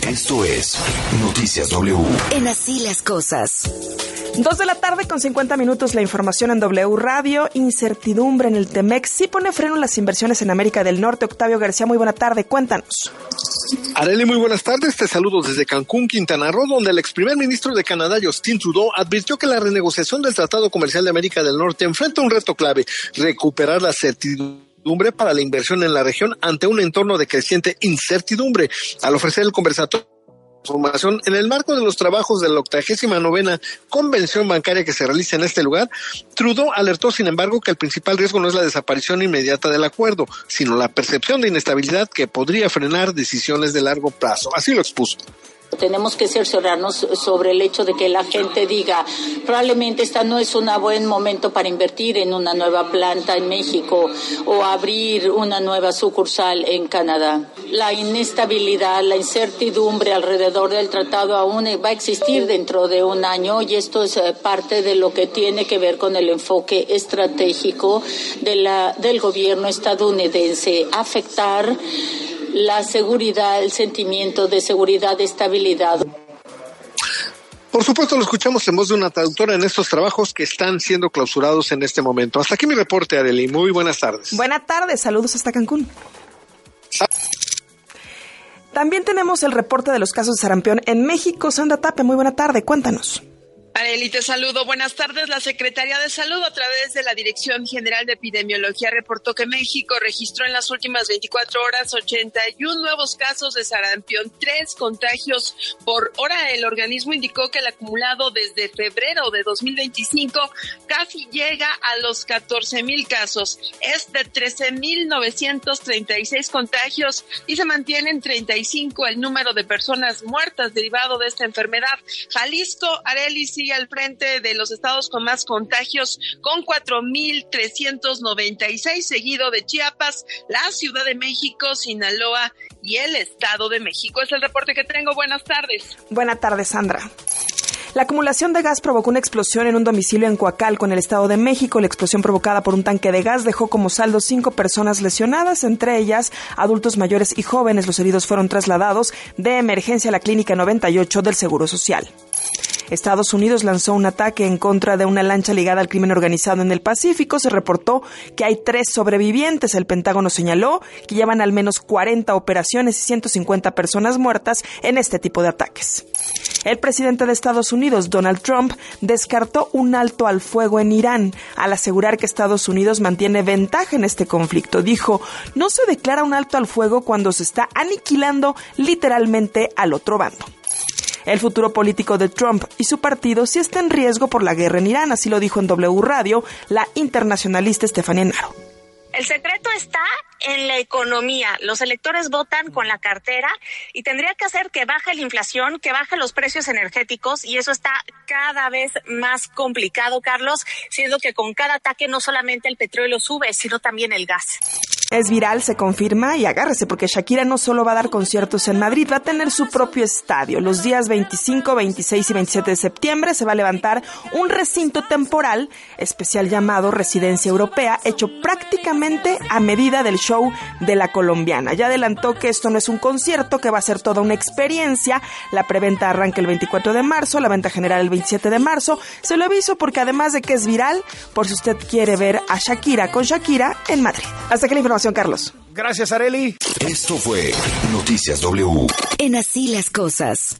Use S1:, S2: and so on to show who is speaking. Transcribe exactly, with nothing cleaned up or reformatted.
S1: Esto es Noticias W.
S2: En Así las Cosas.
S3: Dos de la tarde con cincuenta minutos, la información en W Radio. Incertidumbre en el Temex sí pone freno en las inversiones en América del Norte. Octavio García, muy buena tarde, cuéntanos.
S4: Arely, muy buenas tardes, te saludo desde Cancún, Quintana Roo, donde el ex primer ministro de Canadá, Justin Trudeau, advirtió que la renegociación del Tratado Comercial de América del Norte enfrenta un reto clave: recuperar la certidumbre para la inversión en la región ante un entorno de creciente incertidumbre. Al ofrecer el conversatorio Información en el marco de los trabajos de la octagésima novena convención bancaria que se realiza en este lugar, Trudeau alertó, sin embargo, que el principal riesgo no es la desaparición inmediata del acuerdo, sino la percepción de inestabilidad que podría frenar decisiones de largo plazo. Así lo expuso.
S5: Tenemos que cerciorarnos sobre el hecho de que la gente diga, probablemente esta no es un buen momento para invertir en una nueva planta en México o abrir una nueva sucursal en Canadá. La inestabilidad, la incertidumbre alrededor del tratado aún va a existir dentro de un año, y esto es parte de lo que tiene que ver con el enfoque estratégico de la, del gobierno estadounidense, afectar la seguridad, el sentimiento de seguridad, de estabilidad.
S4: Por supuesto, lo escuchamos en voz de una traductora en estos trabajos que están siendo clausurados en este momento. Hasta aquí mi reporte, Arely. Muy buenas tardes.
S3: Buenas tardes, saludos hasta Cancún. También tenemos el reporte de los casos de sarampión en México. Sandra Tape, muy buena tarde, cuéntanos.
S6: Arely, te saludo. Buenas tardes. La Secretaría de Salud, a través de la Dirección General de Epidemiología, reportó que México registró en las últimas veinticuatro horas ochenta y uno nuevos casos de sarampión, tres contagios por hora. El organismo indicó que el acumulado desde febrero de dos mil veinticinco casi llega a los catorce mil casos. Es de trece mil novecientos treinta y seis contagios y se mantiene en treinta y cinco el número de personas muertas derivado de esta enfermedad. Jalisco, Arely, sigue al frente de los estados con más contagios, con cuatro mil trescientos noventa y seis, seguido de Chiapas, la Ciudad de México, Sinaloa y el Estado de México. Es el reporte que tengo. Buenas tardes.
S3: Buenas tardes, Sandra. La acumulación de gas provocó una explosión en un domicilio en Coacalco, en el Estado de México. La explosión provocada por un tanque de gas dejó como saldo cinco personas lesionadas, entre ellas adultos mayores y jóvenes. Los heridos fueron trasladados de emergencia a la Clínica noventa y ocho del Seguro Social. Estados Unidos lanzó un ataque en contra de una lancha ligada al crimen organizado en el Pacífico. Se reportó que hay tres sobrevivientes. El Pentágono señaló que llevan al menos cuarenta operaciones y ciento cincuenta personas muertas en este tipo de ataques. El presidente de Estados Unidos, Donald Trump, descartó un alto al fuego en Irán al asegurar que Estados Unidos mantiene ventaja en este conflicto. Dijo, no se declara un alto al fuego cuando se está aniquilando literalmente al otro bando. El futuro político de Trump y su partido sí está en riesgo por la guerra en Irán, así lo dijo en W Radio la internacionalista Estefanía Naro.
S7: El secreto está en la economía. Los electores votan con la cartera y tendría que hacer que baje la inflación, que baje los precios energéticos, y eso está cada vez más complicado, Carlos, siendo que con cada ataque no solamente el petróleo sube, sino también el gas.
S3: Es viral, se confirma, y agárrese porque Shakira no solo va a dar conciertos en Madrid, va a tener su propio estadio. Los días veinticinco, veintiséis y veintisiete de septiembre se va a levantar un recinto temporal especial llamado Residencia Europea, hecho prácticamente a medida del show de la colombiana. Ya adelantó que esto no es un concierto, que va a ser toda una experiencia. La preventa arranca el veinticuatro de marzo, la venta general el veintisiete de marzo. Se lo aviso porque además de que es viral, por si usted quiere ver a Shakira con Shakira en Madrid. Hasta aquí la información, Carlos.
S8: Gracias, Arely.
S1: Esto fue Noticias W.
S2: En Así las Cosas.